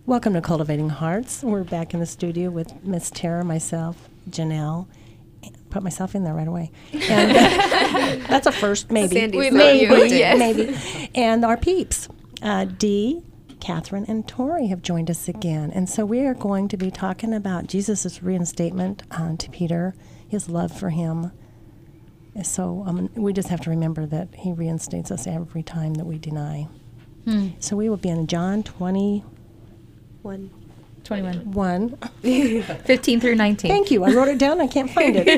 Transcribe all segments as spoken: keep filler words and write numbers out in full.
Welcome to Cultivating Hearts. We're back in the studio with Miss Tara, myself, Janelle. Put myself in there right away. And uh, that's a first, maybe. Sandy, we maybe, love you. Yes. maybe. And our peeps, uh, Dee, Catherine, and Tori have joined us again. And so we are going to be talking about Jesus' reinstatement uh, to Peter, his love for him. So um, we just have to remember that he reinstates us every time that we deny. Hmm. So we will be in John twenty. One. twenty-one. One. fifteen through nineteen. Thank you. I wrote it down. I can't find it.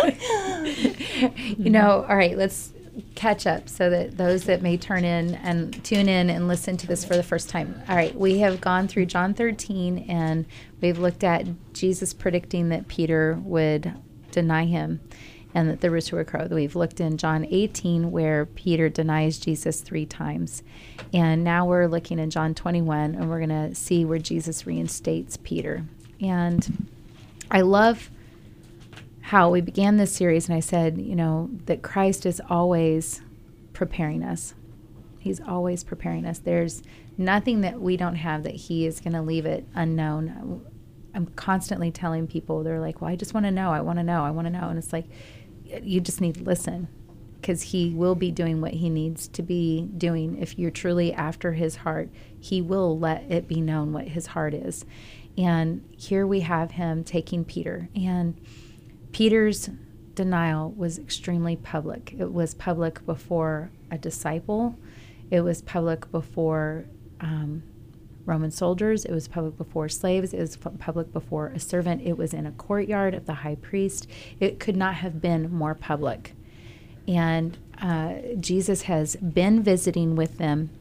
You know, all right, let's catch up so that those that may turn in and tune in and listen to this for the first time. All right, we have gone through John thirteen, and we've looked at Jesus predicting that Peter would deny him and that the rooster would crow. We've looked in John eighteen, where Peter denies Jesus three times. And now we're looking in John twenty-one, and we're going to see where Jesus reinstates Peter. And I love how we began this series, and I said, you know, that Christ is always preparing us. He's always preparing us. There's nothing that we don't have that he is going to leave it unknown. I'm constantly telling people, they're like, well, I just want to know. I want to know. I want to know. And it's like, you just need to listen, because he will be doing what he needs to be doing. If you're truly after his heart, he will let it be known what his heart is. And here we have him taking Peter. And Peter's denial was extremely public. It was public before a disciple. It was public before um, Roman soldiers. It was public before slaves. It was public before a servant. It was in a courtyard of the high priest. It could not have been more public. And uh, Jesus has been visiting with them,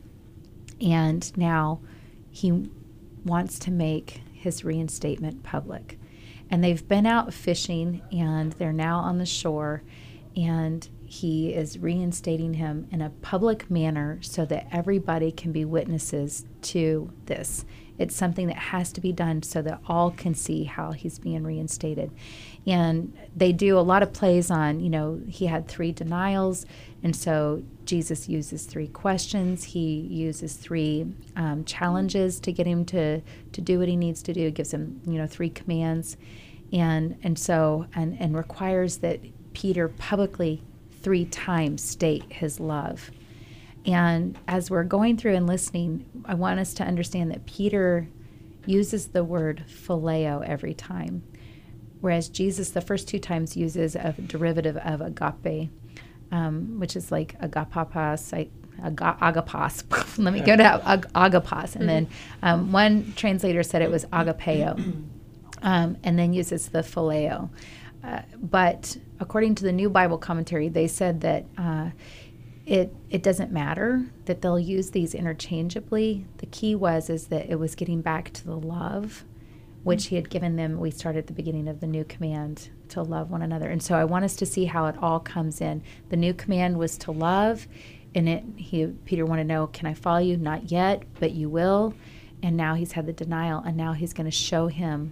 and now he wants to make his reinstatement public. And they've been out fishing, and they're now on the shore, and he is reinstating him in a public manner so that everybody can be witnesses to this. It's something that has to be done so that all can see how he's being reinstated. And they do a lot of plays on, you know, he had three denials, and so Jesus uses three questions. He uses three um, challenges to get him to, to do what he needs to do. He gives him, you know, three commands, and and so and, and requires that Peter publicly three times state his love. And as we're going through and listening, I want us to understand that Peter uses the word phileo every time, whereas Jesus the first two times uses a derivative of agape, um, which is like agapapas, I, aga, agapos. Let me go to ag, agapos. And then um, one translator said it was agapeo, um, and then uses the phileo. Uh, but according to the New Bible Commentary, they said that uh, it it doesn't matter that they'll use these interchangeably. The key was is that it was getting back to the love which he had given them. We started at the beginning of the new command to love one another. And so I want us to see how it all comes in. The new command was to love, and it he Peter wanted to know, can I follow you? Not yet, but you will. And now he's had the denial, and now he's going to show him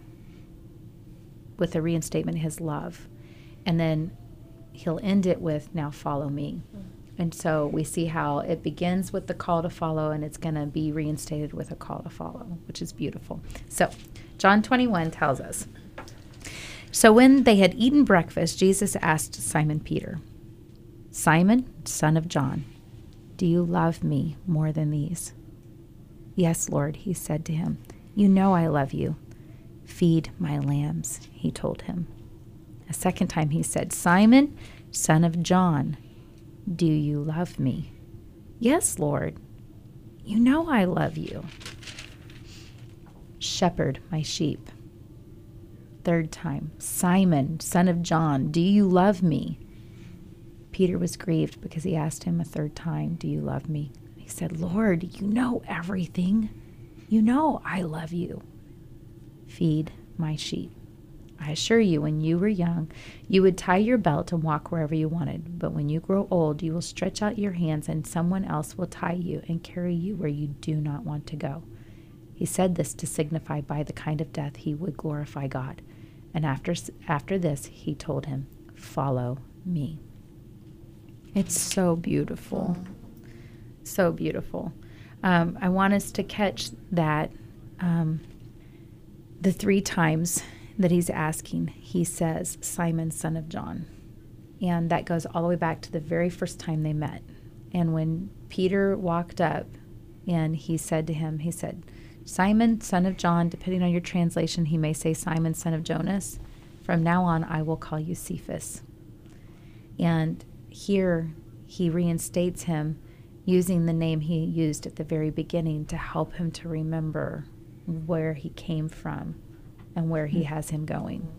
with the reinstatement his love. And then he'll end it with, now follow me. And so we see how it begins with the call to follow, and it's going to be reinstated with a call to follow, which is beautiful. So John twenty-one tells us, so when they had eaten breakfast, Jesus asked Simon Peter, Simon, son of John, do you love me more than these? Yes, Lord, he said to him. You know I love you. Feed my lambs, he told him. A second time he said, Simon, son of John, do you love me? Yes, Lord. You know I love you. Shepherd my sheep. Third time, Simon, son of John, do you love me? Peter was grieved because he asked him a third time, do you love me? He said, Lord, you know everything. You know I love you. Feed my sheep. I assure you, when you were young, you would tie your belt and walk wherever you wanted. But when you grow old, you will stretch out your hands, and someone else will tie you and carry you where you do not want to go. He said this to signify by the kind of death he would glorify God. And after after this, he told him, follow me. It's so beautiful. So beautiful. Um, I want us to catch that um, the three times that he's asking, he says, Simon, son of John. And that goes all the way back to the very first time they met. And when Peter walked up and he said to him, he said, Simon, son of John, depending on your translation, he may say Simon, son of Jonas. From now on, I will call you Cephas. And here he reinstates him using the name he used at the very beginning to help him to remember where he came from and where he has him going.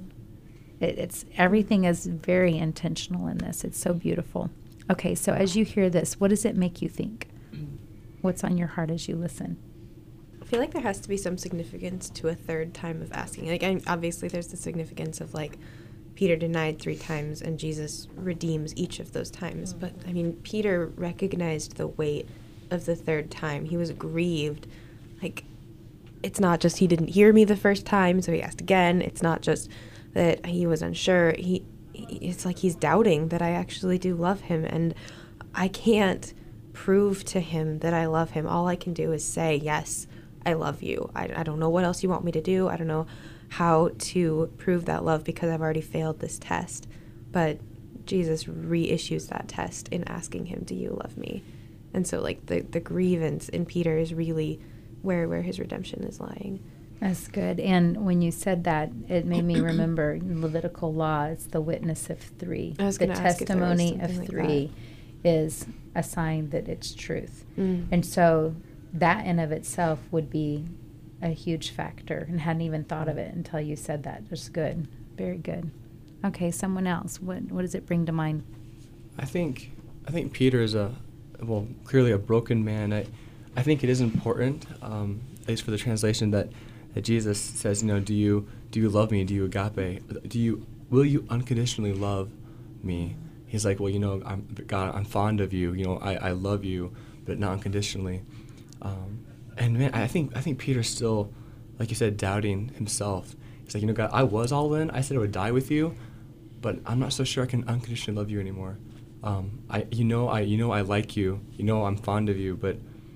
It, it's everything is very intentional in this. It's so beautiful. Okay, so as you hear this, what does it make you think? What's on your heart as you listen? I feel like there has to be some significance to a third time of asking. Like, I, obviously, there's the significance of, like, Peter denied three times and Jesus redeems each of those times. Mm-hmm. But, I mean, Peter recognized the weight of the third time. He was grieved. Like, it's not just he didn't hear me the first time, so he asked again. It's not just that he was unsure. He, it's like he's doubting that I actually do love him, and I can't prove to him that I love him. All I can do is say, yes, I love you. I, I don't know what else you want me to do. I don't know how to prove that love because I've already failed this test. But Jesus reissues that test in asking him, do you love me? And so, like, the, the grievance in Peter is really where, where his redemption is lying. That's good. And when you said that, it made me remember in Levitical law, it's the witness of three. I was the going to ask if there was testimony something of like three is a sign that it's truth. Mm. And so that in of itself would be a huge factor, and hadn't even thought of it until you said that. That's good. Very good. Okay, someone else. What what does it bring to mind? I think I think Peter is a, well, clearly a broken man. I, I think it is important, um, at least for the translation, that, that Jesus says, you know, do you do you love me? Do you agape? Do you will you unconditionally love me? He's like, well, you know, I'm, God, I'm fond of you. You know, I, I love you, but not unconditionally. Um, and man, I think I think Peter's still, like you said, doubting himself. He's like, you know, God, I was all in. I said I would die with you, but I'm not so sure I can unconditionally love you anymore. Um, I, you know, I, you know, I like you. You know, I'm fond of you, but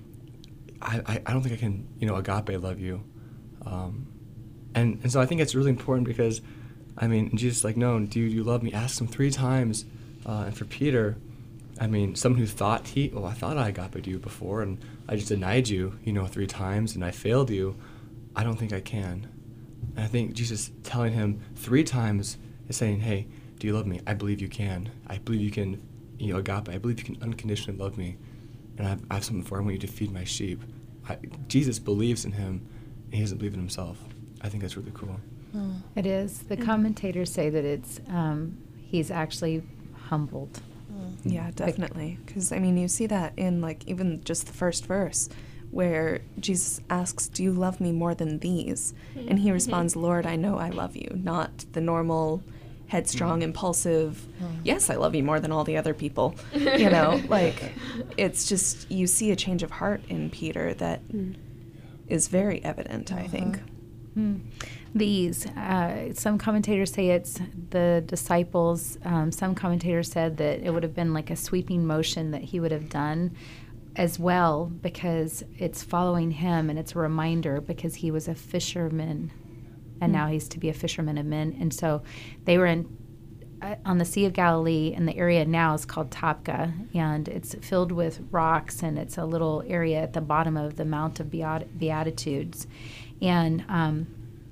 I, I, I don't think I can, you know, agape love you. Um, and and so I think it's really important because, I mean, Jesus like, no, do you love me? Ask him three times. Uh, and for Peter, I mean, someone who thought he, oh, I thought I agape you before, and I just denied you, you know, three times, and I failed you. I don't think I can. And I think Jesus telling him three times is saying, hey, do you love me? I believe you can. I believe you can, you know, agape. I believe you can unconditionally love me. And I have, I have something for you. I want you to feed my sheep. I, Jesus believes in him, and he doesn't believe in himself. I think that's really cool. Mm. It is. The commentators say that it's um, he's actually humbled. Mm. Yeah, definitely. Because, I mean, you see that in, like, even just the first verse, where Jesus asks, do you love me more than these? Mm-hmm. And he responds, Lord, I know I love you. Not the normal headstrong, mm. impulsive, mm. yes, I love you more than all the other people. You know, like, it's just, you see a change of heart in Peter that mm. is very evident, uh-huh. I think. Mm. These, uh, some commentators say it's the disciples. Um, some commentators said that it would have been like a sweeping motion that he would have done as well, because it's following him and it's a reminder because he was a fisherman and mm. now he's to be a fisherman of men. And so they were in uh, on the Sea of Galilee, and the area now is called Tabgha, and it's filled with rocks, and it's a little area at the bottom of the Mount of Beat- Beatitudes. And um,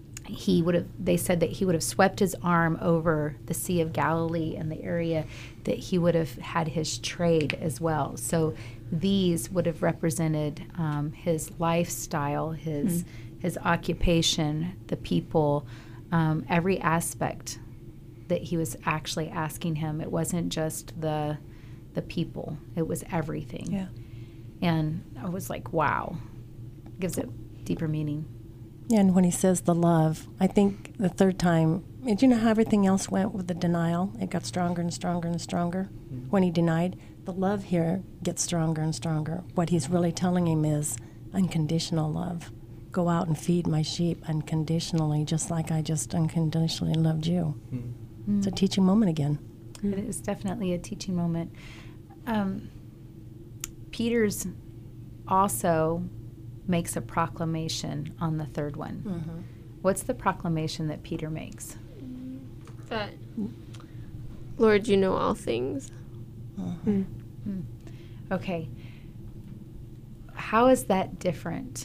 he would have, they said that he would have swept his arm over the Sea of Galilee and the area that he would have had his trade as well. So these would have represented um, his lifestyle, his mm-hmm. his occupation, the people, um, every aspect that he was actually asking him. It wasn't just the the people; it was everything. Yeah. And I was like, wow, gives it deeper meaning. And when he says the love, I think the third time, do you know how everything else went with the denial? It got stronger and stronger and stronger. Mm-hmm. When he denied, the love here gets stronger and stronger. What he's really telling him is unconditional love. Go out and feed my sheep unconditionally, just like I just unconditionally loved you. Mm-hmm. It's a teaching moment again. Mm-hmm. It is definitely a teaching moment. Um, Peter's also makes a proclamation on the third one. Mm-hmm. What's the proclamation that Peter makes? That, Lord, you know all things. Mm-hmm. Mm. Okay. How is that different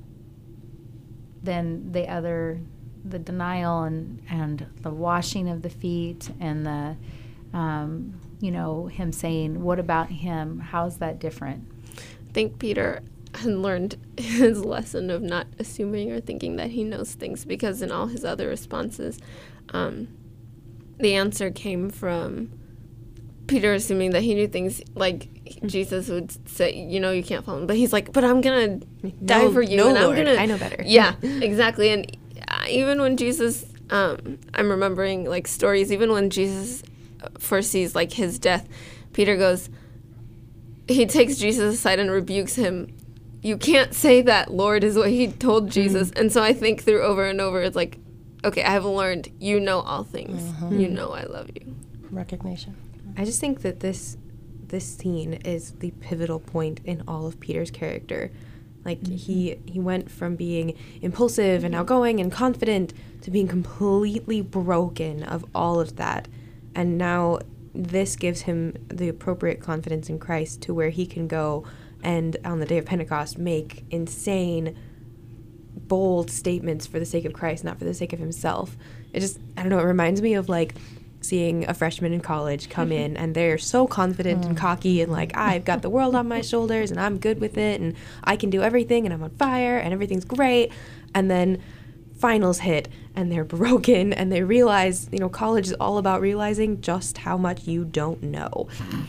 than the other, the denial and, and the washing of the feet and the, um, you know, him saying, what about him? How's that different? I think Peter had learned his lesson of not assuming or thinking that he knows things, because in all his other responses, um, the answer came from Peter assuming that he knew things, like Jesus would say, you know, you can't follow him. But he's like, but I'm going to die No, for you. no, and Lord, I'm gonna, I know better. Yeah, exactly. And uh, even when Jesus, um, I'm remembering, like, stories, even when Jesus foresees, like, his death, Peter goes, he takes Jesus aside and rebukes him. You can't say that, Lord, is what he told Jesus. Mm-hmm. And so I think through over and over, it's like, okay, I have learned, you know all things. Mm-hmm. You know I love you. Recognition. I just think that this this scene is the pivotal point in all of Peter's character. Like, mm-hmm. he he went from being impulsive and outgoing and confident to being completely broken of all of that. And now this gives him the appropriate confidence in Christ to where he can go and on the day of Pentecost make insane, bold statements for the sake of Christ, not for the sake of himself. It just, I don't know, it reminds me of, like, seeing a freshman in college come in and they're so confident and cocky and like, I've got the world on my shoulders and I'm good with it and I can do everything and I'm on fire and everything's great. And then finals hit and they're broken and they realize, you know, college is all about realizing just how much you don't know.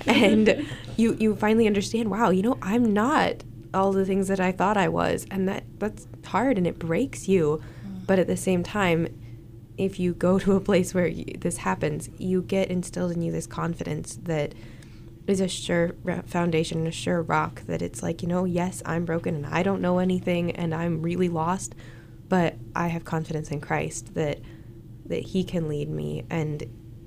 And you, you finally understand, wow, you know, I'm not all the things that I thought I was. And that that's hard and it breaks you. But at the same time, if you go to a place where you, this happens, you get instilled in you this confidence that is a sure foundation, a sure rock, that it's like, you know, yes, I'm broken and I don't know anything and I'm really lost, but I have confidence in Christ that that he can lead me, and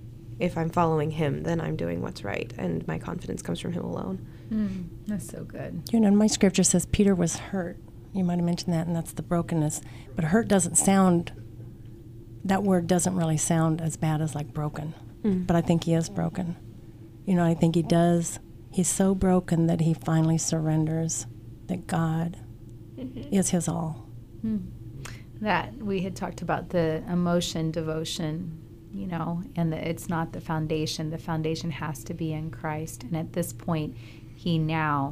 if I'm following him, then I'm doing what's right, and my confidence comes from him alone. Mm, that's so good. You know, my scripture says Peter was hurt. You might have mentioned that, and that's the brokenness. But hurt doesn't sound... that word doesn't really sound as bad as like broken, mm. but I think he is broken. You know, I think he does. He's so broken that he finally surrenders, that God mm-hmm. is his all. Mm. That we had talked about the emotion, devotion, you know, and that it's not the foundation. The foundation has to be in Christ. And at this point, he now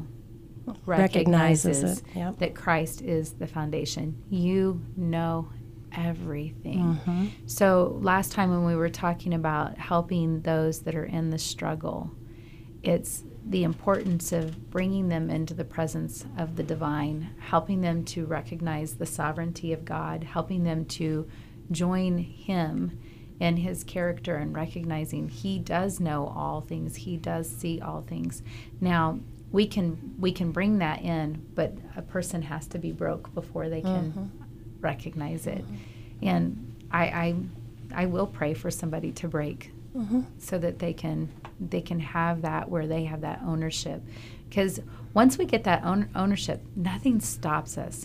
recognizes, recognizes it. Yep. that Christ is the foundation. You know everything. Mm-hmm. So last time when we were talking about helping those that are in the struggle, it's the importance of bringing them into the presence of the divine, helping them to recognize the sovereignty of God, helping them to join him in his character and recognizing he does know all things, he does see all things. Now, we can we can bring that in, but a person has to be broke before they can mm-hmm. recognize it. Mm-hmm. And I, I I will pray for somebody to break mm-hmm. so that they can they can have that where they have that ownership. Because once we get that own, ownership, nothing stops us.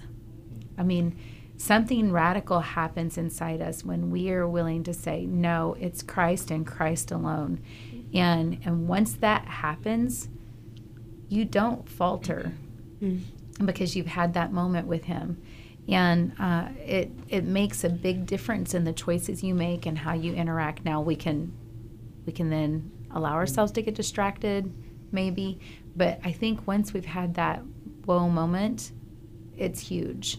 I mean, something radical happens inside us when we are willing to say, no, it's Christ and Christ alone. And and once that happens, you don't falter mm-hmm. because you've had that moment with him. And uh, it it makes a big difference in the choices you make and how you interact. Now we can we can then allow ourselves to get distracted, maybe. But I think once we've had that whoa moment, it's huge.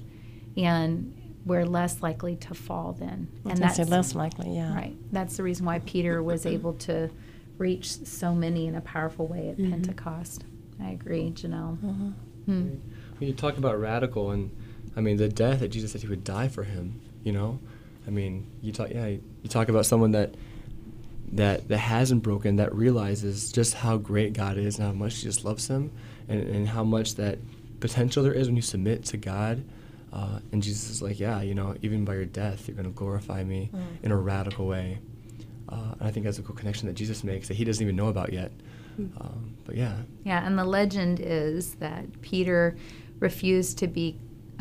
And we're less likely to fall then. And that's less likely, yeah. Right. That's the reason why Peter was able to reach so many in a powerful way at mm-hmm. Pentecost. I agree, Janelle. Mm-hmm. Hmm. When you talk about radical, and I mean the death that Jesus said he would die for him, you know? I mean, you talk yeah, you talk about someone that that that hasn't broken, that realizes just how great God is and how much he just loves him, and, and how much that potential there is when you submit to God. Uh, and Jesus is like, yeah, you know, even by your death, you're going to glorify me mm. in a radical way. Uh, and I think that's a cool connection that Jesus makes that he doesn't even know about yet. Mm. Um, but yeah. Yeah, and the legend is that Peter refused to be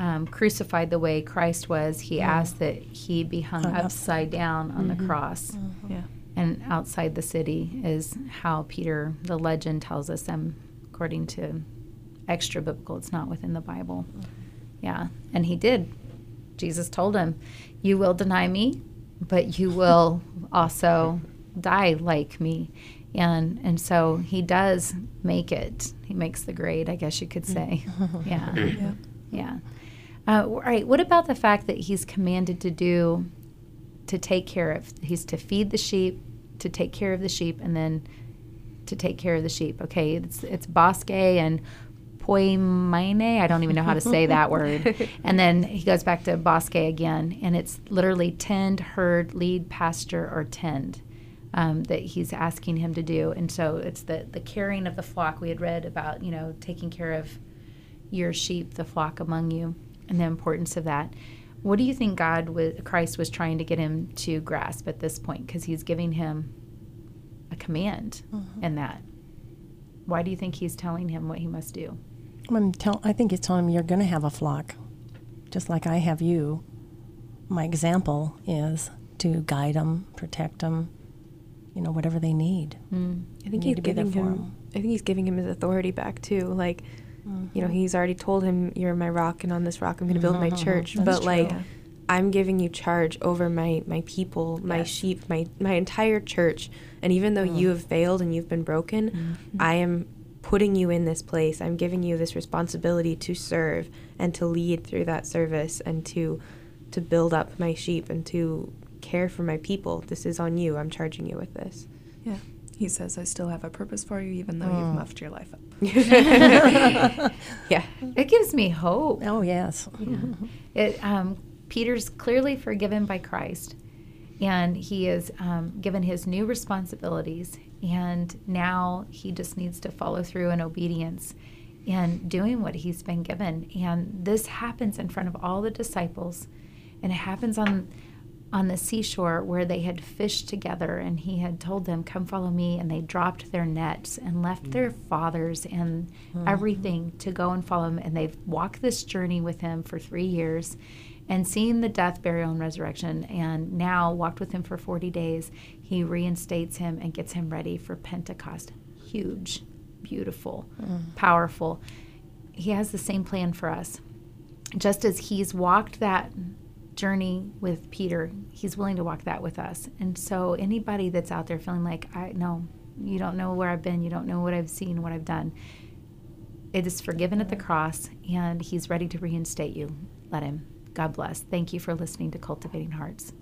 um, crucified the way Christ was, he Yeah. asked that he be hung Hung upside down on the cross. Yeah. And outside the city is how Peter, the legend tells us, um, according to extra biblical, it's not within the Bible. Yeah. And he did. Jesus told him, you will deny me, but you will also die like me. And and so he does make it. He makes the grade, I guess you could say. Yeah. Yeah. Yeah. Uh, all right. What about the fact that he's commanded to do, to take care of, he's to feed the sheep, to take care of the sheep, and then to take care of the sheep. Okay. It's, it's bosque and poimaine. I don't even know how to say that word. And then he goes back to bosque again, and it's literally tend, herd, lead, pasture, or tend. Um, that he's asking him to do. And so it's the, the caring of the flock. We had read about, you know, taking care of your sheep, the flock among you, and the importance of that. What do you think God, was, Christ was trying to get him to grasp at this point? Because he's giving him a command Mhm. in that. Why do you think he's telling him what he must do? I'm tell, I think he's telling him you're going to have a flock, just like I have you. My example is to guide them, protect them, you know, whatever they need. Mm. I think You need he's to be there giving for him. him. I think he's giving him his authority back too. Like, you know, he's already told him, "You're my rock, and on this rock I'm going to build my Mhm. church." That's But true. like, Yeah. I'm giving you charge over my my people, my Yes. sheep, my my entire church. And even though Mm. you have failed and you've been broken, Mm-hmm. I am putting you in this place. I'm giving you this responsibility to serve and to lead through that service and to to build up my sheep and to care for my people. This is on you. I'm charging you with this. Yeah. He says, I still have a purpose for you, even though Mm. you've muffed your life up. Yeah. It gives me hope. Oh, yes. It, um, Peter's clearly forgiven by Christ, and he is um, given his new responsibilities, and now he just needs to follow through in obedience and doing what he's been given. And this happens in front of all the disciples, and it happens on on the seashore where they had fished together, and he had told them, come follow me, and they dropped their nets and left their fathers and everything to go and follow him. And they've walked this journey with him for three years and seen the death, burial, and resurrection, and now walked with him for forty days. He reinstates him and gets him ready for Pentecost. Huge, beautiful, powerful. He has the same plan for us. Just as he's walked that journey with Peter, he's willing to walk that with us. And so anybody that's out there feeling like, I no, you don't know where I've been, you don't know what I've seen, what I've done, it is forgiven at the cross, and he's ready to reinstate you. Let him. God bless. Thank you for listening to Cultivating Hearts.